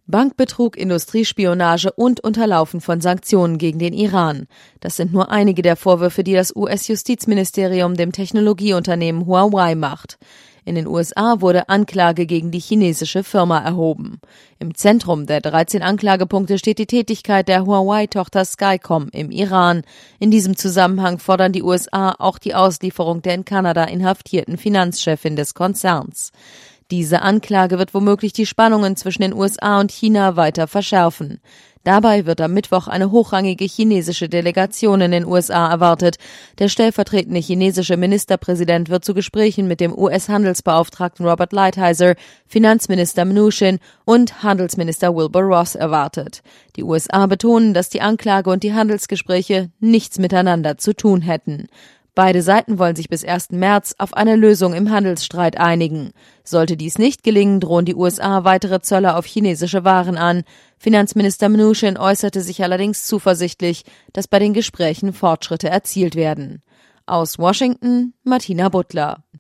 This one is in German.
Bankbetrug, Industriespionage und Unterlaufen von Sanktionen gegen den Iran. Das sind nur einige der Vorwürfe, die das US-Justizministerium dem Technologieunternehmen Huawei macht. In den USA wurde Anklage gegen die chinesische Firma erhoben. Im Zentrum der 13 Anklagepunkte steht die Tätigkeit der Huawei-Tochter Skycom im Iran. In diesem Zusammenhang fordern die USA auch die Auslieferung der in Kanada inhaftierten Finanzchefin des Konzerns. Diese Anklage wird womöglich die Spannungen zwischen den USA und China weiter verschärfen. Dabei wird am Mittwoch eine hochrangige chinesische Delegation in den USA erwartet. Der stellvertretende chinesische Ministerpräsident wird zu Gesprächen mit dem US-Handelsbeauftragten Robert Lighthizer, Finanzminister Mnuchin und Handelsminister Wilbur Ross erwartet. Die USA betonen, dass die Anklage und die Handelsgespräche nichts miteinander zu tun hätten. Beide Seiten wollen sich bis 1. März auf eine Lösung im Handelsstreit einigen. Sollte dies nicht gelingen, drohen die USA weitere Zölle auf chinesische Waren an. Finanzminister Mnuchin äußerte sich allerdings zuversichtlich, dass bei den Gesprächen Fortschritte erzielt werden. Aus Washington, Martina Butler.